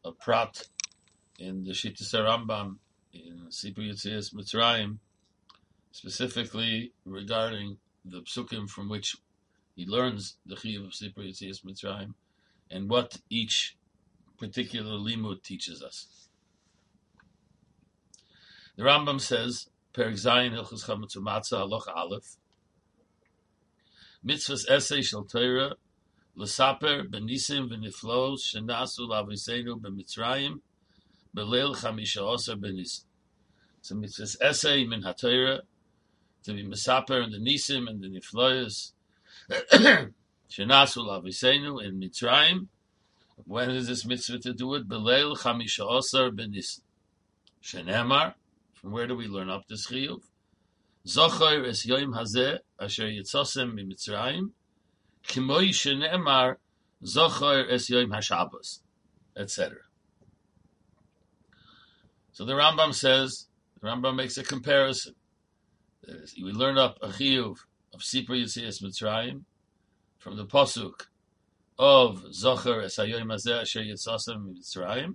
a prat in the Shittas Rambam in Sipur Yetzias Mitzrayim, specifically regarding the psukim from which he learns the chiyuv of Sipur Yetzias Mitzrayim and what each particular limud teaches us. The Rambam says, Perek Zayin Hilchos Chametz U'Matzah Halacha Aleph, Mitzvahs Esei Shel Torah L'Saper B'Nisim V'Niflos Shenasu L'Aviseinu B'Mitzrayim B'Leil Chamisha Osar B'Nisim. So Mitzvahs Esei Min HaTorah, to be Misaper and the Nisim and the Niflos Shenasu L'Aviseinu in Mitzrayim. When is this mitzvah to do it? B'Leil Chamisha Osar B'Nisim. Shenemar, from where do we learn up this chiyuv? Zocher es yoim hazeh asher yitzosem miMitzrayim, kimoi shenemar zocher es yoim haShabbos, etc. So the Rambam makes a comparison. We learn up a chiyuv of Sipur Yetzias Mitzrayim from the pasuk of Zocher es yoim hazeh asher yitzosem miMitzrayim.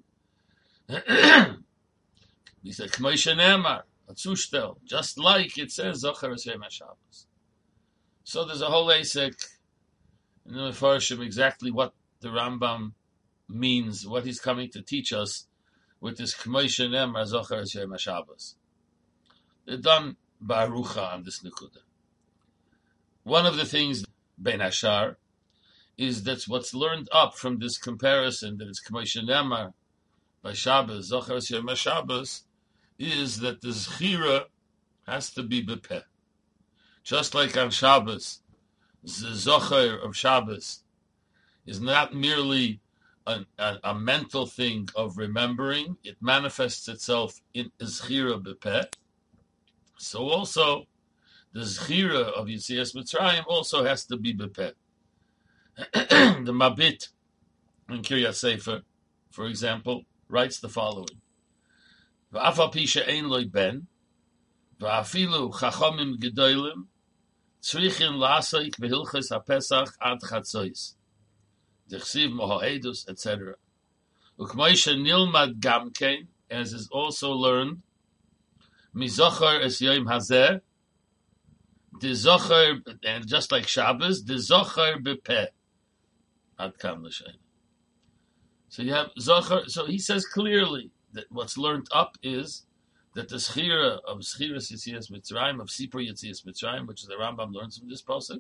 He said, K'moi shenemar, atzushtel, just like it says, Zocher es Yom HaShabbos. So there's a whole asek in the Mefarshim exactly what the Rambam means, what he's coming to teach us with this K'moi shenemar, Zocher es Yom HaShabbos. They're done ba'arucha on this nekuda. One of the things, Ben Hashar, is that's what's learned up from this comparison that it's K'moi shenemar by Shabbos, Zocher es Yom HaShabbos, is that the Zechira has to be bepeh. Just like on Shabbos, the Zocher of Shabbos is not merely a mental thing of remembering, it manifests itself in Zechira bepeh. So also, the Zechira of Yetzias Mitzrayim also has to be bepeh. The Mabit in Kiryat Sefer, for example, writes the following. V'afal pi she'ein lo ben, v'afilu chachomim gedolim, tzrichin la'asok v'hilchos ha'pesach ad chatzois, d'chsiv moho'edus, etc. U'kmoi she'nilmad gamkein, as is also learned, mizocher es yom hazeh, dezocher, and just like Shabbos, dezocher bepeh, ad kam l'shein. So you have zocher. So he says clearly that what's learned up is that the schira of Schiras Yetzias Mitzrayim, of Sipur Yetzias Mitzrayim, which the Rambam learns from this pasuk,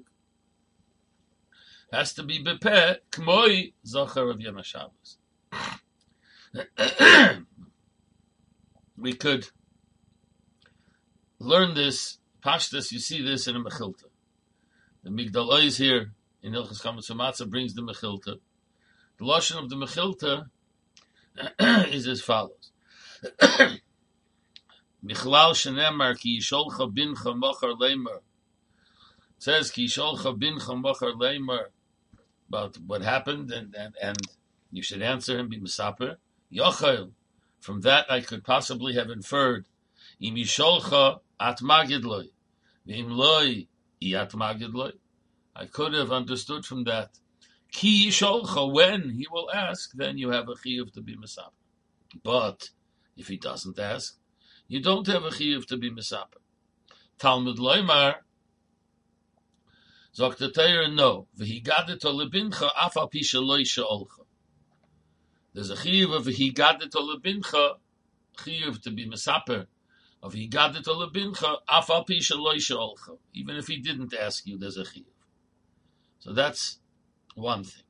has to be bepeh k'moi zocher of Yom HaShabbos. We could learn this pashtus. You see this in a mechilta. The Migdal Oz here in Hilchos Chametz U'Matzah brings the mechilta. The lashon of the mechilta is as follows: Michlal shenemar ki yisholcha bincha mochar leimer. It says ki yisholcha bincha mochar leimer about what happened, and you should answer him, be mesaper. Yochel, from that I could possibly have inferred im yisholcha at magidloi, v'im loi at magidloi. I could have understood from that. Ki yisholcha, when he will ask, then you have a chiyuv to be mesaper. But if he doesn't ask, you don't have a chiyuv to be mesaper. Talmud loymar, zogt the Torah, no. V'higadet lebincha afal pi sheloi she'olcha. There's a chiyuv of v'higadet lebincha, chiyuv to be mesaper. Of higadet lebincha afal pi sheloi she'olcha. Even if he didn't ask you, there's a chiyuv. So that's one thing.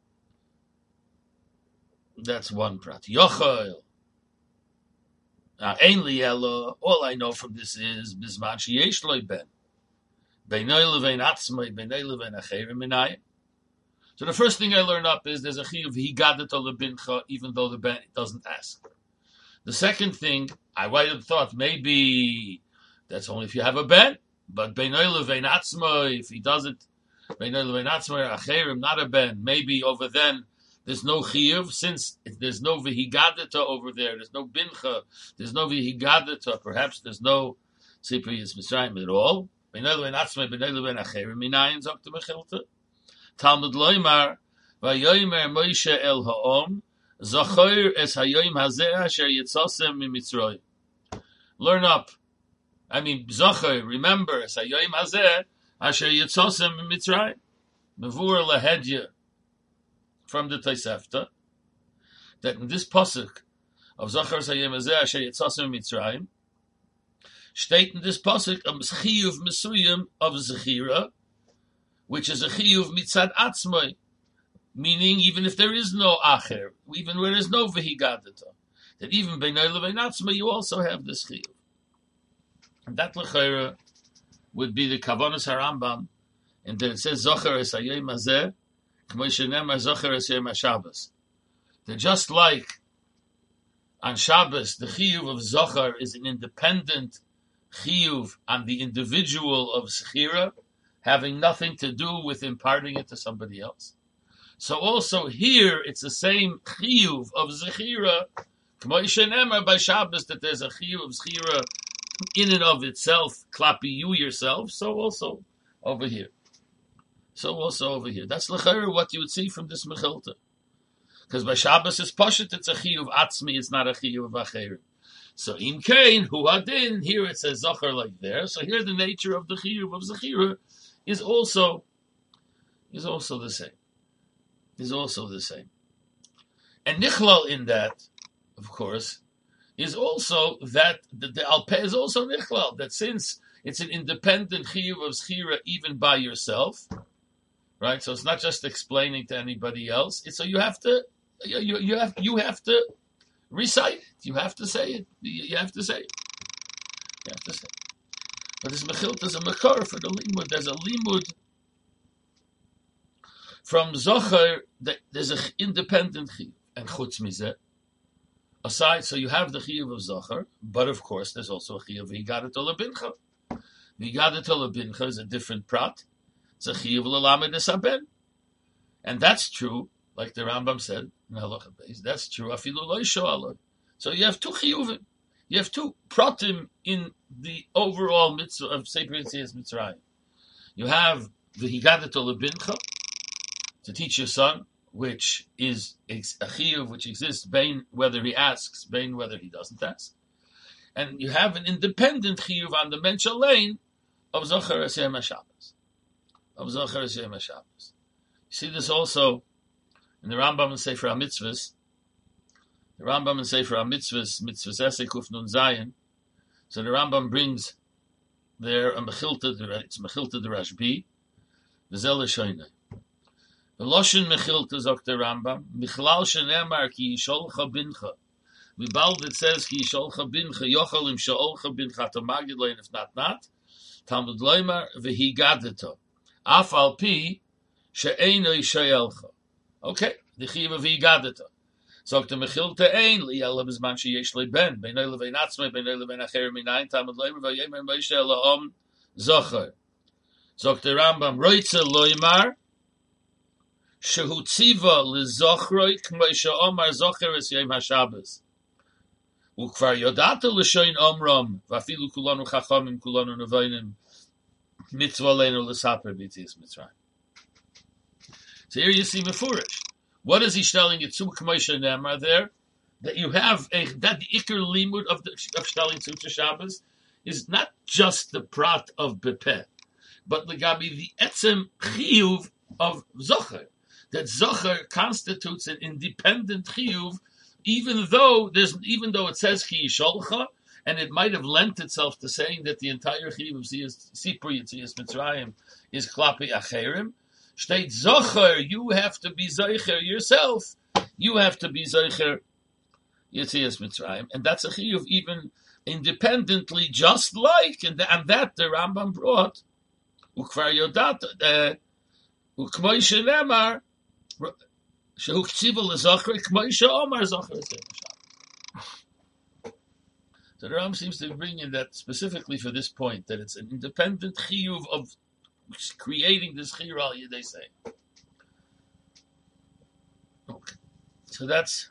That's one prat. Yochel. Now, ein li elo, all I know from this is bizman sheyesh lo ben. Beinoi levein atzmai, beinoi levein acherim minayim. So the first thing I learn up is there's a chiyuv higadet lebincha, even though the ben doesn't ask. The second thing, I might have thought maybe that's only if you have a ben, but beinoi levein atzmai, if he doesn't, beinoi levein atzmai acherim, not a ben, maybe over then there's no chiyuv, since there's no vihigadeta over there, there's no bincha, there's no vihigadeta, perhaps there's no Sipur Yetzias Mitzrayim at all. Talmud loymar, vayoymer Moshe el ha'om, Zachoir es hayoim hazeh asher yitzosem mimitzrayim. Learn up. Zachoir, remember, es hayoim hazeh asher yitzosem mimitzrayim. Mevur lahedya from the Tosefta, that in this pasuk of Zachoir es hayoim hazeh asher yitzosem mimitzrayim, state in this pasuk a chiyuv mesuyim of zechira, which is a chiyuv mitzad atzmai, meaning even if there is no acher, even where there is no vehigadata, that even beinay levein atzmai you also have this chiyuv. And that lechera would be the kavanas harambam, and then it says Zachoir es hayoim hazeh k'mo shenemar Zachoir es yom haShabbos. That just like on Shabbos the chiyuv of Zachoir is an independent chiyuv on the individual of zechira, having nothing to do with imparting it to somebody else. So also here, it's the same chiyuv of zechira, k'mo shenemar by Shabbos, that there's a chiyuv of zechira in and of itself, klapi you yourself, so also over here. That's l'chayr what you would see from this mechilta. Because by Shabbos it's pashut, it's a chiyuv atzmi, it's not a chiyuv acher. So im kain hu hadin, here it says Zachoir like there. So here the nature of the chiyuv of zechira is also the same. And nichlal in that, of course, is also that the alpeh is also nichlal, that since it's an independent chiyuv of zechira even by yourself, right? So it's not just explaining to anybody else. So you have to recite it. You have to say it. You have to say it. But this mechilta is a makar for the limud. There's a limud from Zachoir that there's an independent chiyuv. And chutz mizeh, aside, so you have the chiyuv of Zachoir, but of course there's also a chiyuv v'higadat olabincha. V'higadat olabincha is a different prat. It's a chiyuv l'lamed esaben. And that's true, like the Rambam said in Halacha Beis, that's true, afilu lo yisho. So you have two chiyuvim. You have two pratim in the overall mitzvah of Sefer Yetzias Mitzrayim. You have the higadat olabincha, to teach your son, which is a chiyuv which exists bein whether he asks, bein whether he doesn't ask. And you have an independent chiyuv on the mensch lane of Zachoir es yom haShabbos. You see this also in the Rambam and Sefer HaMitzvahs. The Rambam and Sefer HaMitzvahs, Mitzvahs Esek Kuf Nun Zayin. So the Rambam brings there a mechilta, it's mechilta the Rashbi, the Zel Shoinai. The Loshen mechilta sagt der Rambam, Michlal shenemar ki yisholcha bincha. Vibald it says ki yisholcha bincha, yochel im sheolcha bincha to magid lein if not. Talmud loymar v'higadeto. Af al pi she'eino yishoelcha. Okay, the chiyuv of v'higadeto. Sagt der mechilta ein liyel bezman sheyesh le ben beinay levein atzmai beinay levein acher minayin Talmud loymar v'yemer Moshe Elohim Zachoir. Sagt der Rambam roitze loymar shehu tziva lezochroi k'mo she'omar Zachoir es yom haShabbos. Ukvar yodata l'shoin omram v'afilu kulanu chachamim kulanu nevoinim mitzvah leinu l'saper b'Yetzias Mitzrayim. So here you see mefurish. What is he telling you to k'mo she'nemar there? That you have that the ikar limud of shtelling to Shabbos is not just the prat of bepeh, but the gabi the etzem chiyuv of Zachoir. That Zachoir constitutes an independent chiyuv, even though it says ki yisholcha, and it might have lent itself to saying that the entire chiyuv of Sipur Yetzias Mitzrayim is klapi acherim. State Zachoir, you have to be zeicher yourself. You have to be zeicher Yetzias Mitzrayim, and that's a chiyuv even independently, just like and that the Rambam brought ukvar yodat ukmoi shenemar shehu k'tziva leZachoir k'moi she'omar Zachoir es yom haShabbos. So the Rambam seems to be bringing that specifically for this point, that it's an independent chiyuv of creating this chiyuv al yedei say. Okay, so that's.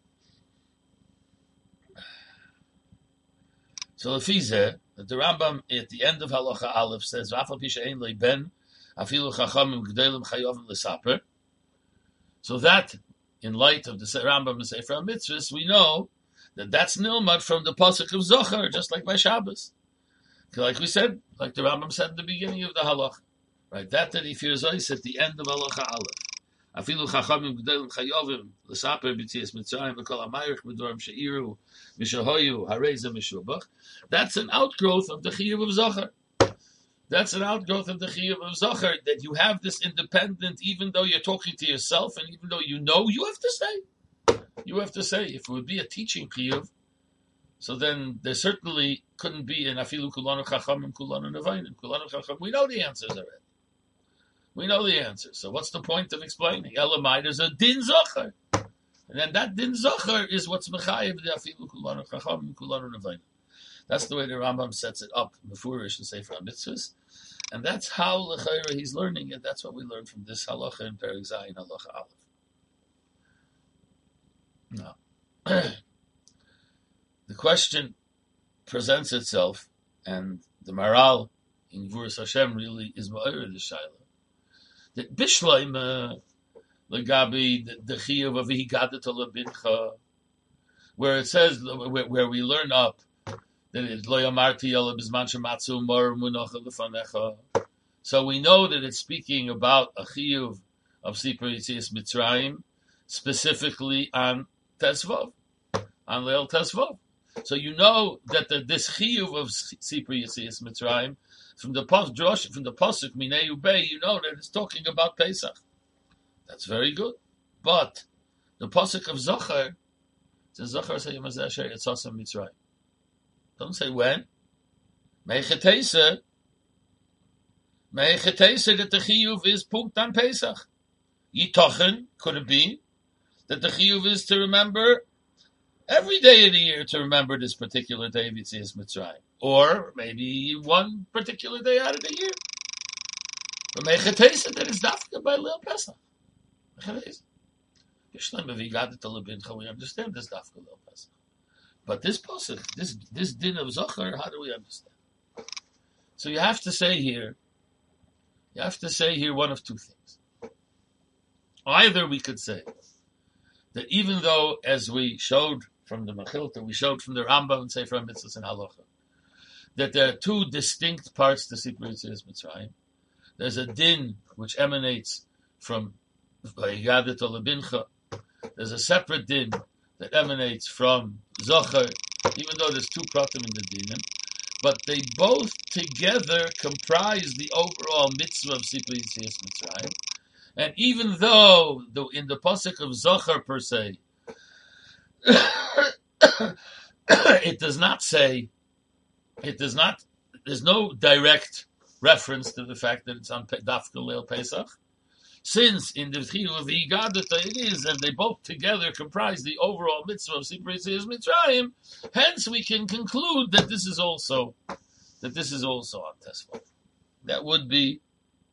So Lefizeh, the Rambam at the end of Halacha Aleph says, "V'afal pi she'ein leiben, afilu chachamim g'delim chayovim l'saper." So that in light of the Rambam and Sefer HaMitzvahs, we know that that's nilmad from the pasuk of Zohar, just like by Shabbos. Like we said, like the Rambam said at the beginning of the halacha, right? That he fears ice at the end of halacha aleph. Afilu chachamim g'delim chayovim l'saper b'tzias mitzrayim v'kol hamayich b'dorim she'iru mishahoyu hareza mishubach. That's an outgrowth of the chiyuv of Zohar. That's an outgrowth of the chiyuv of Zohar, that you have this independent, even though you're talking to yourself and even though you know, you have to say. You have to say. If it would be a teaching chiyuv, so then there certainly couldn't be an afilu kulanu chachamim kulanu nevainim kulanu chacham. We know the answers already. We know the answers. So what's the point of explaining? Elamai, there's a din zocher, and then that din zocher is what's mechayev the afilu kulanu chachamim kulanu nevainim. That's the way the Rambam sets it up, mefurish and Sefer HaMitzvahs, and that's how l'chayra he's learning it. That's what we learn from this halacha in Perek Zayin halacha aleph. Now, the question presents itself, and the Maral in Gvuras Hashem really is ma'ir the shaila. That Bishleim legabi the chiyuv of higadat lebincha, where it says where we learn up that it's lo yamarti ela bizman shematzu mar munacha lefanecha. So we know that it's speaking about a chiyuv of Sipur Yitzias Mitzrayim, specifically on Tesvav, on Leil Tesvav. So you know that this chiyuv of Sipur Yitzias Mitzrayim from the pasuk Minei Ubei, you know that it's talking about Pesach. That's very good. But the pasuk of Zohar says Zohar sayim hazeh asher yatzasem Mitzrayim. Don't say when. Meichetesa that the chiyuv is punkt on Pesach. Yitochen, could it be that the chiyuv is to remember every day of the year, to remember this particular day of Yitzias Mitzrayim, or maybe one particular day out of the year. But Meichetesa that is dafka by Leil Pesach. Meichetesa. Yishleim avigadat lebincha. We understand this dafka Leil Pesach. But this pasuk, this din of Zohar, how do we understand? So you have to say here one of two things. Either we could say that even though, as we showed from the Mechilta, we showed from the Rambam and Sefer HaMitzvahs and Halacha, that there are two distinct parts to Sipur Yitzias Mitzrayim. There's a din which emanates from Vayigadat Lebincha. There's a separate din that emanates from Zohar, even though there's two pratim in the dinim, but they both together comprise the overall mitzvah of Sipur Yitzias Mitzrayim. And even though in the pasuk of Zohar per se, there's no direct reference to the fact that it's on Dafka Leil Pesach, since in the Chiyuv of the Higadata it is, and they both together comprise the overall mitzvah of Sipur Yitzias Mitzrayim, hence we can conclude that this is also on Tesvav. That would be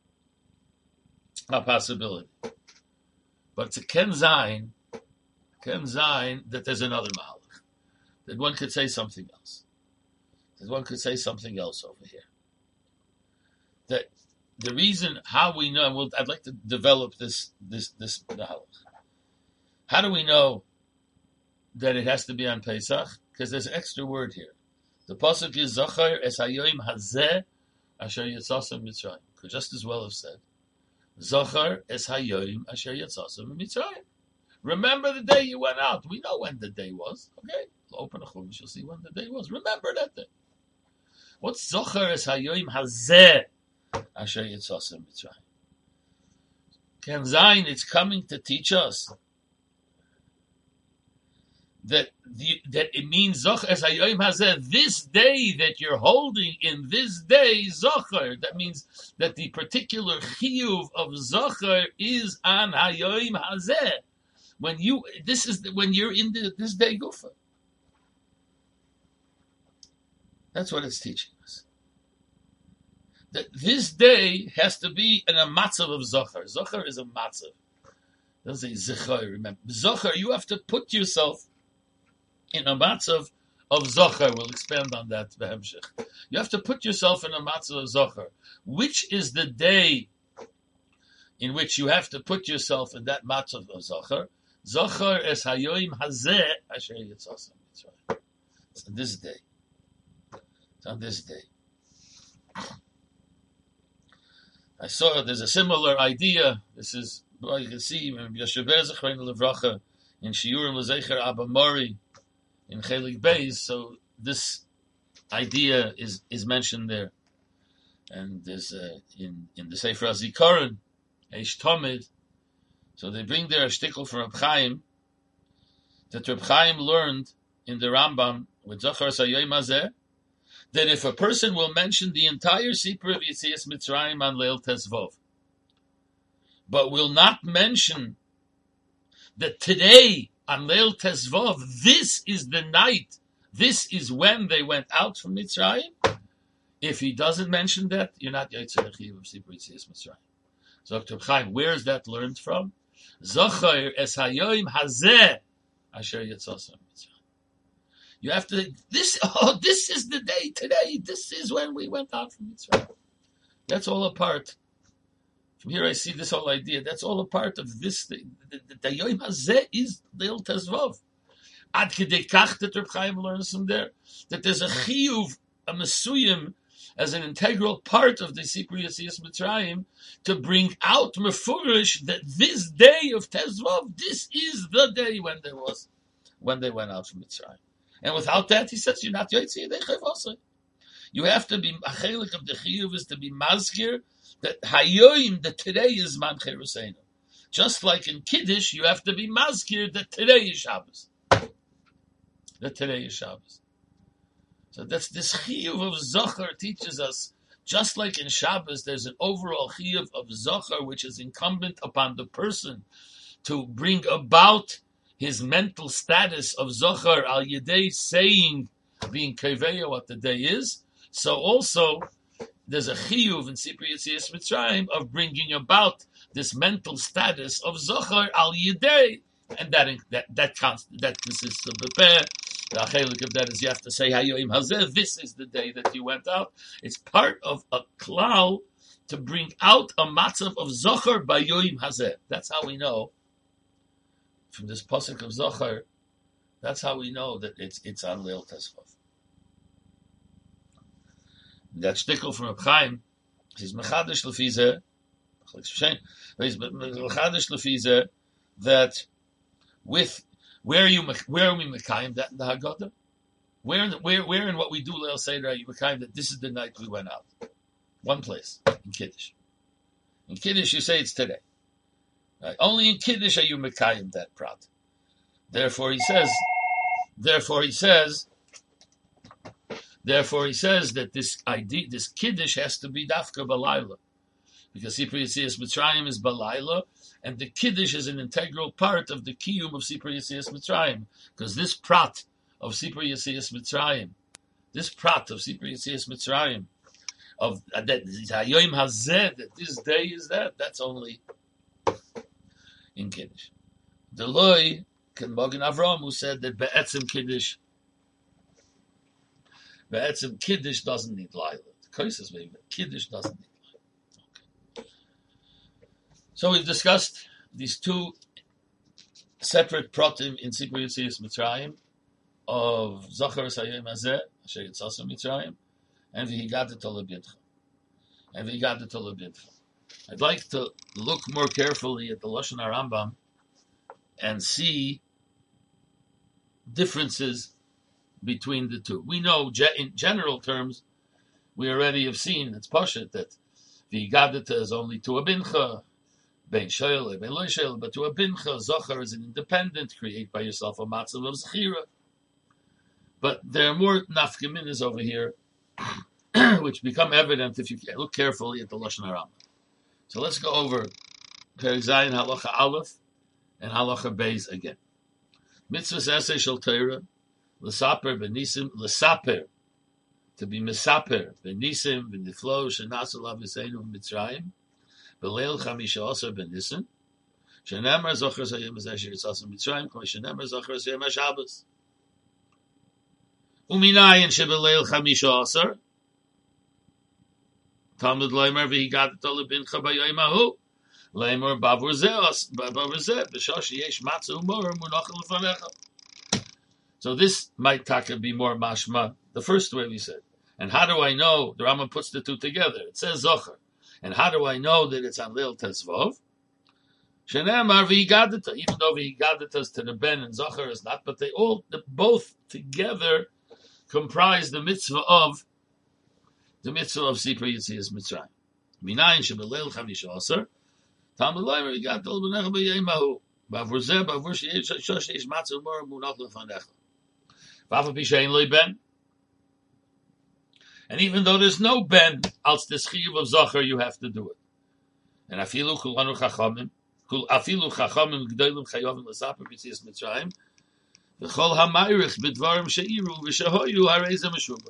a possibility. But to Ken Zayin, that there's another mahalach, that one could say something else. That one could say something else over here. That the reason how we know, I'd like to develop this mahalach. How do we know that it has to be on Pesach? Because there's an extra word here. The pasuk is Zochar es hayoim hazeh asher yatzasem Mitzrayim. Could just as well have said Zochar es hayoim asher yatzasem Mitzrayim. Remember the day you went out. We know when the day was. Okay, open a chumash, you'll see when the day was. Remember that day. What's Zochar es hayoim hazeh asher yatzasem Mitzrayim? Ken Zayin, it's coming to teach us that it means Zochar es hayoim hazeh, this day that you're holding in this day, Zochar. That means that the particular chiyuv of Zochar is on hayoim hazeh. When you're in this day gufa. That's what it's teaching us. That this day has to be in a matzav of Zochar. Zochar is a matzav. Doesn't say Zechar, remember. Zochar, you have to put yourself in a matzav of Zochar. We'll expand on that. You have to put yourself in a matzav of Zochar. Which is the day in which you have to put yourself in that matzav of Zochar? Zochar es hayoim hazeh asher yitzasam Mitzrayim. It's on this day. It's on this day. I saw there's a similar idea. This is, well, you can see Yoshever Zechrein Levracha in Shiurim L'Zecher Abba Mori in Chelik Beis. So this idea is mentioned there, and there's in the Sefer HaZikaron Eish Tomid. So they bring there a shtickle from Reb Chaim that Reb Chaim learned in the Rambam with Zochar Sayoim Hazeh, that if a person will mention the entire Sipur of Yetzias Mitzrayim on Leil Tezvov, but will not mention that today on Leil Tezvov, this is the night, this is when they went out from Mitzrayim, if he doesn't mention that, you're not Yetzer Chiyuv of Sipur Yetzias Mitzrayim. So Reb Chaim, where is that learned from? Zochar es hayoim hazeh asher yitzasam Mitzrayim. You have to, this is the day today. This is when we went out from Mitzrayim. That's all a part. From here I see this whole idea. That's all a part of this thing. The Yom Hazeh is Leil Tezvov. Ad kedei kach that Reb Chaim learns from there, that there's a chiyuv, a mesuyim, as an integral part of the Sipur Yetzias Mitzrayim, to bring out mefurish that this day of Tezvov, this is the day when they went out from Mitzrayim. And without that, he says, you're not Yotzi Yedei Chayv. You have to be, a chelik of the chiyuv is to be mazkir, that hayoim, that today is Man Cheruseinu. Just like in Kiddush, you have to be mazkir, that today is Shabbos. That today is Shabbos. So that's this chiyuv of Zochar teaches us, just like in Shabbos, there's an overall chiyuv of Zochar, which is incumbent upon the person to bring about his mental status of Zochar al Yedei saying, being Kaveya, what the day is. So also, there's a chiyuv in Sipur Yetzias Mitzrayim of bringing about this mental status of Zochar al Yedei, and that consists of the peh. The chelik of that is you have to say Hayoim Hazeh. This is the day that you went out. It's part of a klal to bring out a matzav of Zochar by Yoim Hazeh. That's how we know from this pasuk of Zochar. That's how we know that it's on Leil Tezvov. That shtickle from Reb Chaim, he's mechadish lefizeh. He's mechadish lefizeh that with where are we mekayim that in the Haggadah? Where in what we do Leil Seder are you mekayim that this is the night we went out? One place, in Kiddush. In Kiddush you say it's today. Right? Only in Kiddush are you mekayim that prat. Therefore he says that this idea, this Kiddush has to be dafka balayla. Because Sipur Yetzias Mitzrayim is balayla, and the Kiddush is an integral part of the kiyum of Sipur Yetzias Mitzrayim. Because this prat of Sipur Yetzias Mitzrayim, of that Hayoim Hazeh, that this day is that's only in Kiddush. The Loi, Ken Mogen Avram, who said that Be'etzim Kiddush doesn't need Laila. The Kosas maybe, but Kiddush doesn't need Laila. So we've discussed these two separate pratim in Sipur Yetzias Mitzrayim of Zochar Hayom Hazeh, Asher Yitzasam Mitzrayim, and V'higadet L'Bidcha. I'd like to look more carefully at the Lashon HaRambam and see differences between the two. We know in general terms, we already have seen, it's Pashat, that V'higadet is only to a bincha, Bein Shoyle, Bein Lo Shoyle, but to a bincha, Zochar is an independent, create by yourself a matzav of Zechira. But there are more nafkaminas over here, which become evident if you look carefully at the Lashon HaRambam. So let's go over Perek Zayin Halacha Aleph and Halacha Beis again. Mitzvahs Esei Shel Torah, L'saper B'nisim, L'saper, to be Misaper, B'nisim, B'niflo, Shenasu Laviseinu Mitzrayim, B'leil Chamisha Osir B'nisim, Shenemar Zochar Zayim Azesher Yitzasam Mitzrayim, K'may Shenemar Zochar Zayim HaShabbos. Uminayin Sheb'leil Chamisha Osir, Talmud Loimer V'higadet L'Bincha B'yoyim Ahu, Leimer bavur zeh b'shoshi yesh matzah umor munachal lefanecha. So this might taka be more mashma, the first way we said. And how do I know? The Rambam puts the two together. It says Zohar. And how do I know that it's on Leil Tesvav? Shenemar v'higadita. Even though v'higadita is to the Ben and Zohar is not, but they both together comprise the mitzvah of Sipur Yetzias Mitzrayim. Minayin shebeleil chamisha aser. Talmud Leimer v'higadita l'benecha b'yeimahu. Bavur zeh bavur shosh yesh matzah umor munach lefanecha. V'afa b'shein loy ben. And even though there's no ben, als the chiyuv of Zohar, you have to do it. And afilu kulanu chachamim, afilu chachamim g'dolim chayovim l'saper b'tzias Mitzrayim, v'chol ha'mayrich b'dvarim she'iru v'shehoyu hareza meshubah.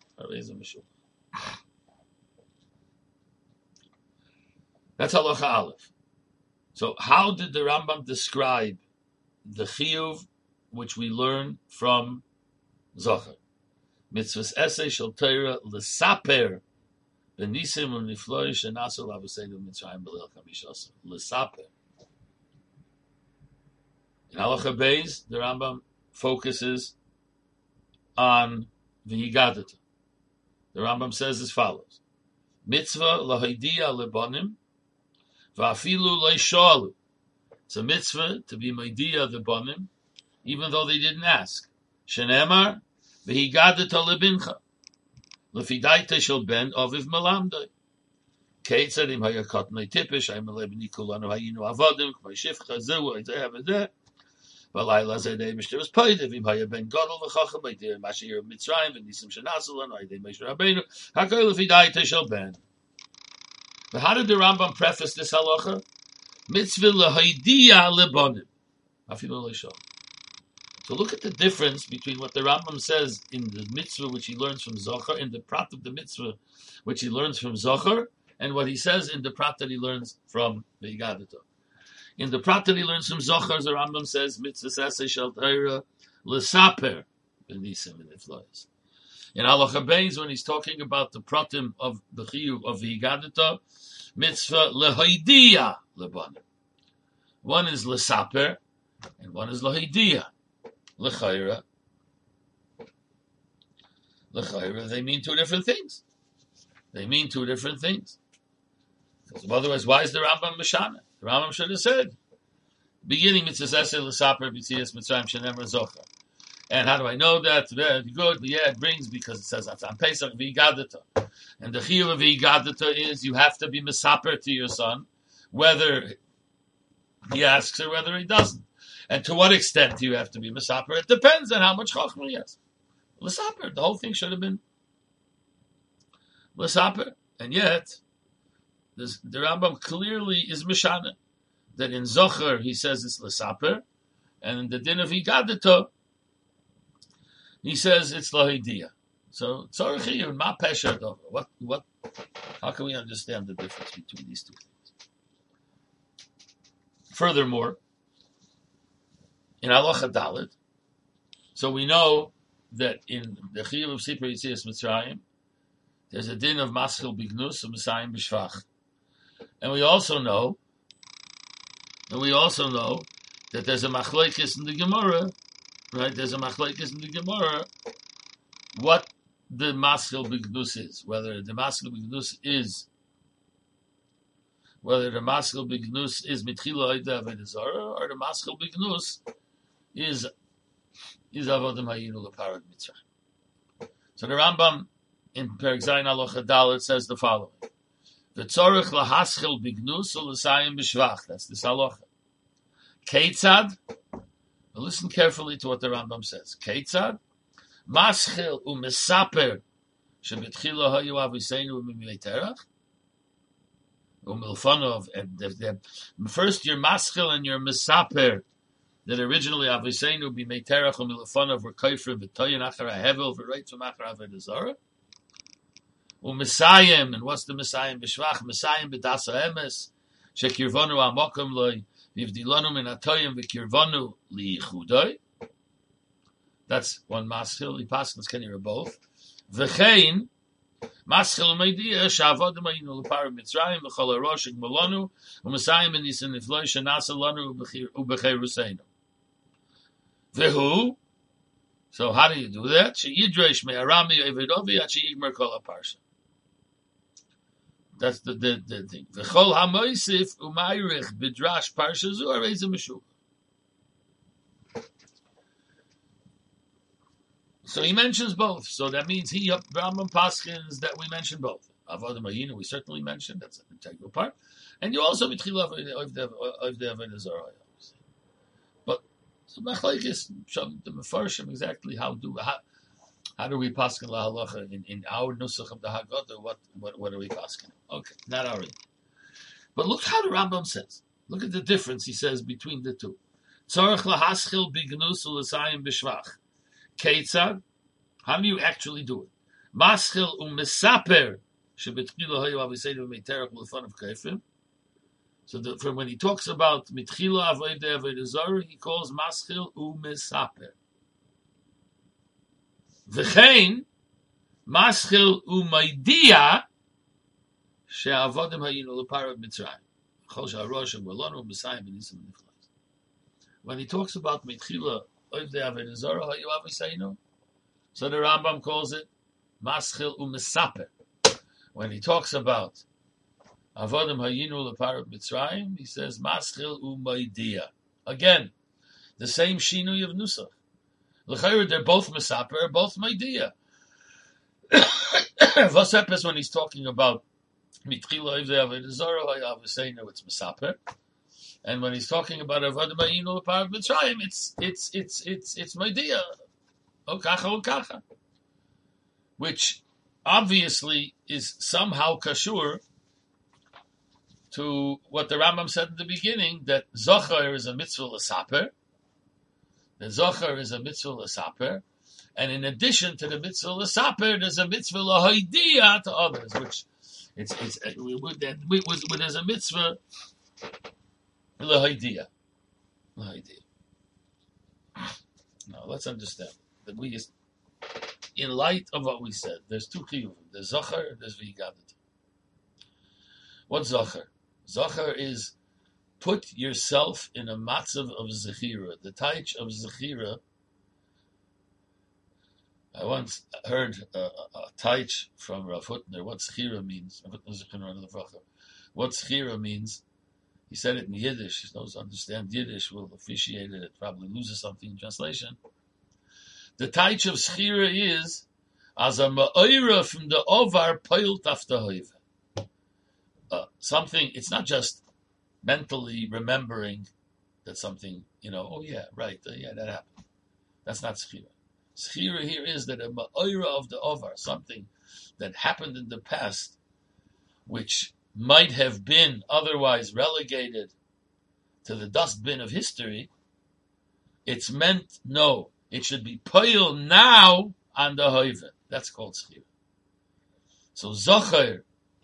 That's halacha aleph. So how did the Rambam describe the chiyuv which we learn from Zohar? Mitzvahs essay shel Torah l'saper b'nisim u'nifloi shenasu l'avosenu Mitzrayim b'leil chamisha l'saper. In halacha beis, the Rambam focuses on v'higadita. The Rambam says as follows: Mitzvah l'hoidia lebanim v'afilu leishalu. It's a mitzvah to be meidia the banim, even though they didn't ask. Shenemar v'higadita lebincha lefidaita shel ben aviv melamdai. Keitzad im haya katnei tipish hay melebni kulanu hayinu avodim k'may shifcha zehu hayzeh v'zeh v'layla zedei mishteres peidev im haya ben gadol v'chacham haydir mashir Mitzrayim v'nisim shenasalan haydir Moshe Rabbeinu hakoy lefidaita shel ben. But how did the Rambam preface this halacha? Mitzvah lehoidia lebanim afilu leishal. So look at the difference between what the Rambam says in the mitzvah which he learns from Zohar, in the prat of the mitzvah which he learns from Zohar, and what he says in the prat that he learns from the Higadita. In the prat that he learns from Zohar, the Rambam says, mitzvah saseh shel Torah l'saper b'nisim v'niflois. In halacha beis, when he's talking about the pratim of the chiyuv of the Higadita, mitzvah lehoidia lebanim. One is l'saper, and one is lehoidia. L'chayra, they mean two different things. Because otherwise, why is the Rambam Mishana? The Rambam should have said, beginning mitzvah eseh l'saper b'tzias Mitzrayim shenemar Zohar. And how do I know that? Very good. Yeah, it brings, because it says that's on Pesach v'higadita. And the chiyuv of v'higadita is you have to be misaper to your son, whether he asks or whether he doesn't. And to what extent do you have to be misaper? It depends on how much chachma he has. L'saper, the whole thing should have been l'saper. And yet, the Rambam clearly is mishana. That in Zohar, he says it's l'saper, and in the din of Higadita, he says it's lahidia. So, tzorich chiyuv, ma pesher dover. What, how can we understand the difference between these two things? Furthermore, in halacha dalet, so we know that in the chiyuv of Sipur Yetzias Mitzrayim, there's a din of maschil bignus and Messiah b'shvach, and we also know that there's a machlekes in the Gemara, right? There's a machlekes in the Gemara what the maschil bignus is, whether the maschil bignus is mitchila oida avodah zarah, or the maschil bignus is avodim hayinu leparad Mitzrayim. So the Rambam in Perek Zayin halacha dalet says the following: V'tzorich lahaschil bignus u'l'sayim b'shvach. That's the halacha. Keitzad. Listen carefully to what the Rambam says. Keitzad maschil u'mesaper shebetchila hayu aviseinu u'mimei u'milfanov. And first you're maschil and you're mesaper. That originally aviseinu b'mei terach u'milfanov were koifrim v'toyin achar hahevel v'reitzum achar avodah zarah. U'mesayim, and what's the Mesayim b'shvach? Mesayim b'dasa emes shekirvanu amokum loy v'ivdilanu min atoyim v'kirvanu liyichudoi. That's one maschil. The paschils can hear both. V'chein, Maschil u'maydia she'avodim hayinu l'para Mitzrayim v'chol harosh igmalonu u'masayim v'nisin nifloi shenasa lanu u'becheruseinu. V'hu. So how do you do that? She'yidresh me'arami evidovi at she'igmer kol haparsha. That's the thing. V'chol hamoisif u'mayrich b'drash parsha zu areza meshuch. So he mentions both. So that means Rambam Paschins that we mentioned both. Avodah Mayinu we certainly mentioned. That's an integral part. And you also B'tchila of the Avodah Zarah. But so Machlekes the Mefarshim exactly how do we paskin la halacha in our nusach of the Haggadah? What are we paskin? Okay, not our. But look how the Rambam says. Look at the difference he says between the two. Tzorach lahaschil bignus u'l'sayim b'shvach. Keitzad, how do you actually do it? Maschil u'mesaper shebetchila hayu aviseinu meiterach l'fan of kaifim. So from when he talks about mitchila avodah zarah, he calls maschil u'mesaper. V'chein maschil u'maidia she'avodim hayinu l'para Mitzrayim. Chol she'arosh ha'malonu u'mesayim v'nisim v'niflas. When he talks about mitchila so the Rambam calls it Maschil u'mesaper. When he talks about Avodim hayinu l'parat Mitzrayim, he says Maschil u'maidia. Again, the same shinui of nusach. L'chayr, they're both mesaper, both maidia. Vosepes when he's talking about Mitchila Avodah Zarah hayavasenu, it's mesaper. And when he's talking about Avodah Mayinu l'parat Mitzrayim, it's Maidia, Okacha, which obviously is somehow kashur to what the Rambam said in the beginning, that Zochar is a mitzvah l'saper, and in addition to the mitzvah l'saper, there's a mitzvah l'hoidia to others, which there's a mitzvah L'haidia. Now let's understand that in light of what we said, there's two chiyuvim. There's Zochar and there's V'yigadet. What's Zochar? Zochar is put yourself in a matzav of Zechira. The taich of Zechira. I once heard a taich from Rav Hutner. What Zechira means? What Zechira means? He said it in Yiddish. Those who understand Yiddish will appreciate it. It probably loses something in translation. The taich of Schira is as a ma'ira from the ovar peilt after hoive. Something, it's not just mentally remembering that something, oh yeah, right, yeah, that happened. That's not Schira. Schira here is that a ma'ira of the ovar, something that happened in the past, which might have been otherwise relegated to the dustbin of history, it's meant, no, it should be poil now on the hoive. That's called schira. So Zochar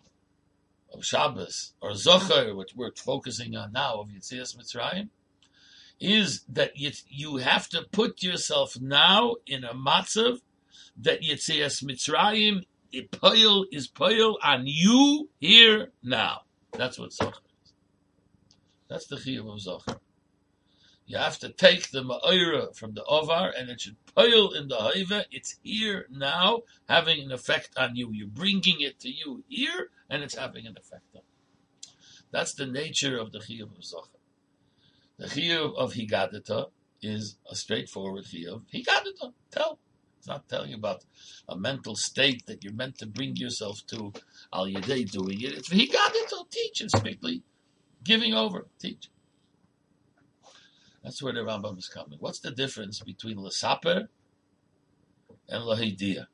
of Shabbos, or Zochar, which we're focusing on now, of Yetzias Mitzrayim, is that you have to put yourself now in a matzav that Yetzias Mitzrayim is poil on you here now. That's what Zochar is. That's the chiyuv of Zochar. You have to take the ma'ira from the ovar and it should poil in the haiva. It's here now, having an effect on you. You're bringing it to you here and it's having an effect on you. That's the nature of the chiyuv of Zochar. The chiyuv of Higadata is a straightforward chiyuv. Higadata, tell. It's not telling you about a mental state that you're meant to bring yourself to al yedei doing it. It's Higadata, teach. It's strictly giving over, teach. That's where the Rambam is coming. What's the difference between L'saper and L'haidia?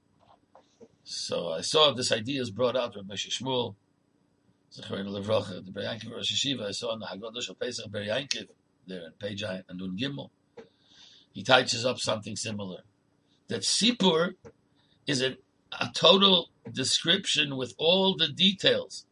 So I saw this idea is brought out by Moshe Shmuel, Zechariah Levracha, the Ber Yankiv Rosh Hashiva. I saw in the Haggadah Shel Pesach Ber Yankiv, there in page Anun Gimel. He touches up something similar. That Sipur is a total description with all the details.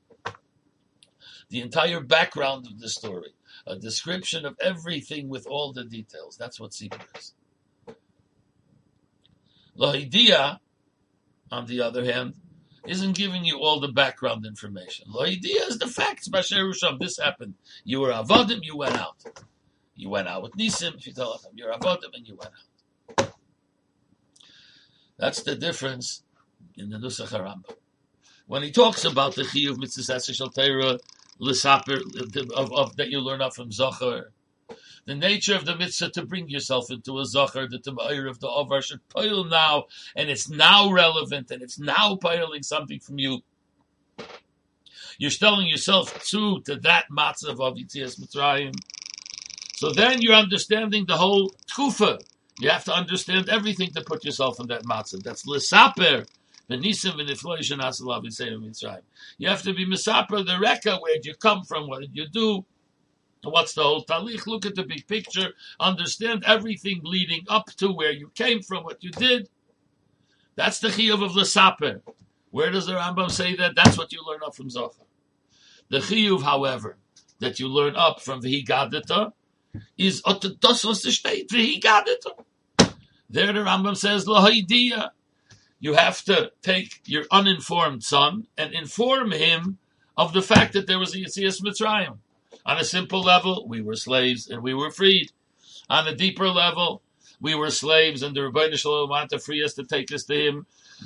The entire background of the story. A description of everything with all the details. That's what Sipur is. L'haidia, on the other hand, isn't giving you all the background information. Lo idea is the facts. Basherusham, this happened. You were avodim, you went out. You went out with Nisim. If you tell them you're avodim and you went out. That's the difference in the Nusach HaRambam. When he talks about the chiyuv mitzvah shel Torah l'saper of that you learn out from Zohar, the nature of the mitzvah to bring yourself into a Zohar, the Taba'ir of the Ovar should pile now, and it's now relevant, and it's now piling something from you. You're telling yourself to that matzav of Yitzias Mitzrayim. So then you're understanding the whole tkufa. You have to understand everything to put yourself in that matzav. That's l'saper. You have to be misaper the reka, where did you come from, what did you do, what's the whole talich, look at the big picture, understand everything leading up to where you came from, what you did. That's the chiyuv of l'saper. Where does the Rambam say that? That's what you learn up from Zohar. The chiyuv, however, that you learn up from V'higadita is das was the state V'higadita. There the Rambam says l'haidiya. You have to take your uninformed son and inform him of the fact that there was a Yetzias Mitzrayim. On a simple level, we were slaves and we were freed. On a deeper level, we were slaves and the Rebbeinu Shalom wanted to free us to take us to him.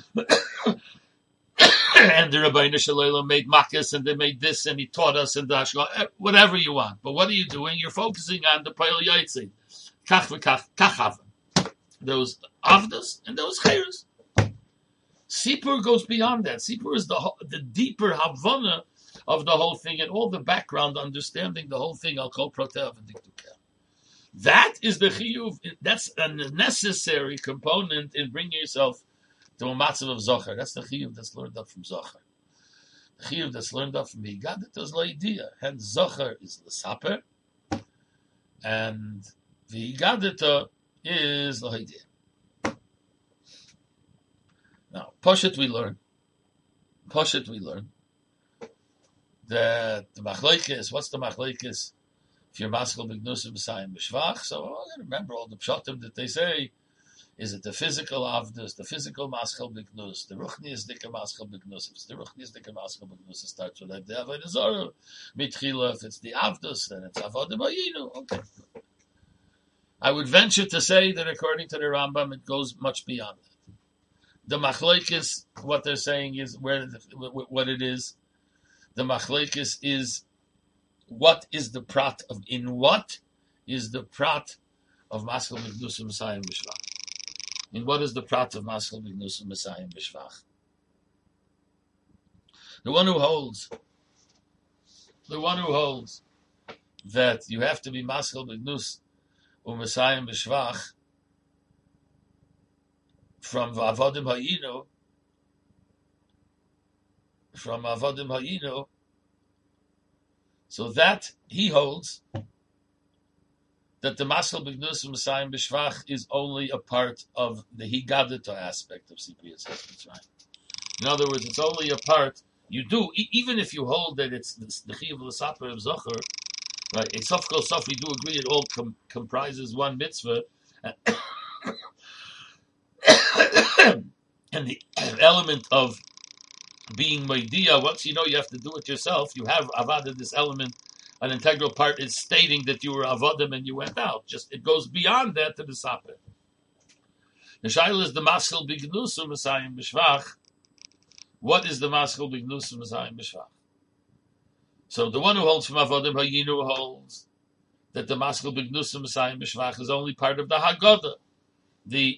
And the Rebbeinu Shalom made makas and they made this and he taught us and whatever you want. But what are you doing? You're focusing on the Peil Yaitzi. Kach v'kach, kach haven. Those avdas and those chayers. Sipur goes beyond that. Sipur is the deeper havana of the whole thing and all the background understanding the whole thing. I'll call protev and diktukel. That is the chiyuv. That's a necessary component in bringing yourself to a matzav of Zohar. That's the chiyuv that's learned up from Zohar. The chiyuv that's learned up from V'higadita is l'idea. Hence Zohar is l'saper, and V'higadita is l'idea. Now, Poshet we learn that the machlokes, what's the machlokes? If you're maskal b'gnusim b'sayim b'shvach, so I gotta remember all the pshatim that they say. Is it the physical avdus, the physical maskal b'gnus, the ruchni is dika maskal b'gnus? If it's the ruchni is dika maskal b'gnus, it starts with like the avodah zarah mitchila. If it's the avdus, then it's avodah bayinu. Okay. I would venture to say that according to the Rambam, it goes much beyond that. The machlokes, what they're saying is what it is. The machlokes is what is the prat of what is the prat of maskal b'gnusim b'sayim b'shvach. In what is the prat of maskal b'gnusim b'sayim b'shvach? The one who holds that you have to be maskal b'gnus u'b'sayim b'shvach from Avodim Hayinu, so that he holds that the Maskal B'gnus Messiah B'shvach is only a part of the Higadita aspect of Sipur Yitzchak Mitzrayim. In other words, it's only a part. You do, even if you hold that it's the Chiyuv L'saper of Zohar, right? It's of course, we do agree it all comprises one mitzvah. And the element of being Maidia, once you know you have to do it yourself, you have Avada, this element, an integral part is stating that you were Avadim and you went out. Just, it goes beyond that to the Saper. The Shaila is the Maskal B'gnusum Messiahim B'shvach. What is the Maskal B'gnusum Messiahim B'shvach? So the one who holds from Avadim Hayinu holds that the Maskal B'gnusum Messiahim B'shvach is only part of the Haggadah. The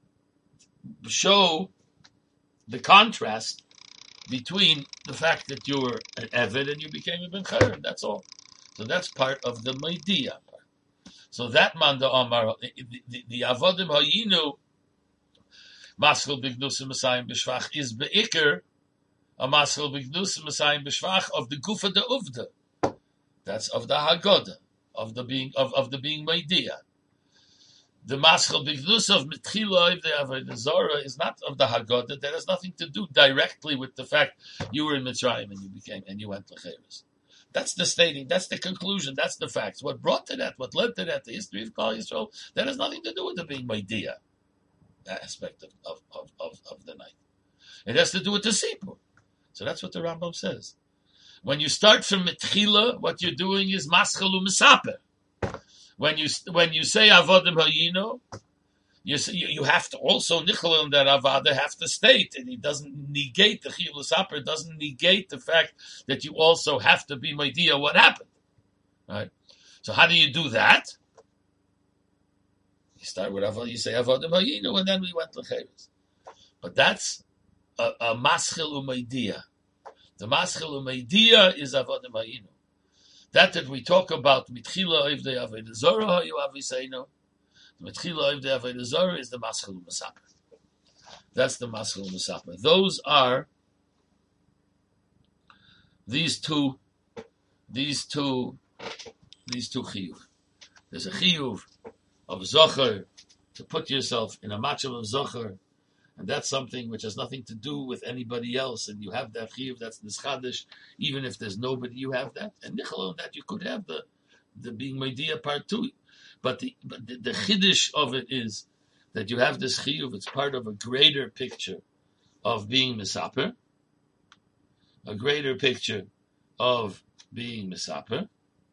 show the contrast between the fact that you were an Eved and you became a Ben Chayr. That's all. So that's part of the Maidiya part. So that Manda Omar, the Avodim Hayinu, Maskal B'gnusim Masayim B'shvach is Be'ikr, a Maskal B'gnusim Masayim B'shvach of the Gufa de Uvda. That's of the Haggadah, of the being Maidiya. The Maskal B'gnus of Mitchila, the Avodah Zarah, is not of the Haggadah. That has nothing to do directly with the fact you were in Mitzrayim and you went to Cheres. That's the stating. That's the conclusion. That's the facts. What brought to that? What led to that? The history of Klal Yisrael. That has nothing to do with the being Maidiya aspect of the night. It has to do with the sipur. So that's what the Rambam says. When you start from Mitchila, what you're doing is maschelu misaper. When you say avodim hayino, you have to also nichol in that avada have to state, and it doesn't negate the chiyuv l'saper. It doesn't negate the fact that you also have to be meidia what happened. Right? So how do you do that? You start with avodah. You say avodim hayino, and then we went to cheres. But that's a maschil u'meidia. The maschil u'meidia is avodim hayino. That we talk about mitchila ivdei avodah zora hayu aviseinu. The mitchila ivdei avodah zora is the maschil u'mesaper. That's the maschil u'mesaper. Those are these two chiyuv. There's a chiyuv of zocher to put yourself in a matchav of zocher. And that's something which has nothing to do with anybody else. And you have that chiyuv, that's nischadish, even if there's nobody, you have that. And nichol that you could have the being meidia part too. But the chiddush of it is that you have this chiyuv. It's part of a greater picture of being misaper, a greater picture of being misaper,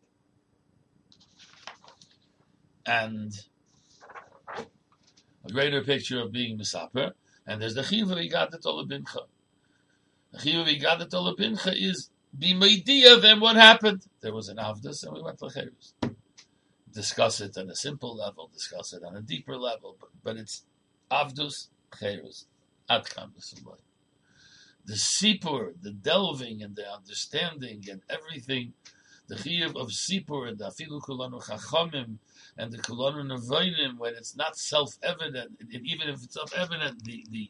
and a greater picture of being misaper. And there's the chiyuv of igadat olabincha. The chiyuv of igadat olabincha is be meidia. Then what happened? There was an avdus, and we went to cheres. Discuss it on a simple level. Discuss it on a deeper level. But it's avdus cheres. Adkam b'subay. The sipur, the delving and the understanding and everything. The chiyuv of sipur and the afilu kulanu chachamim and the kulanu nevoinim, when it's not self-evident, and even if it's self-evident, the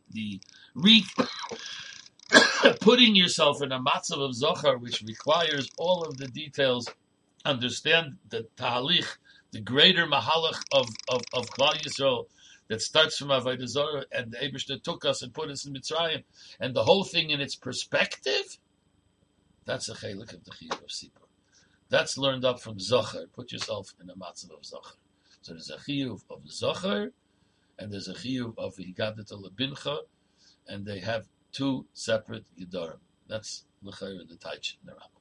putting yourself in a matzav of zochar, which requires all of the details, understand the tahalich, the greater mahalach of Klal Yisrael that starts from Avodah Zarah, and the Eibishter took us and put us in Mitzrayim, and the whole thing in its perspective. That's a chelik of the chiyuv of sipur. That's learned up from Zocher. Put yourself in a matzav of Zocher. So there's a chiyuv of Zocher, and there's a chiyuv of Higadat Olabincha, and they have two separate Gedorim. That's l'chayr the Taich in the Rambam.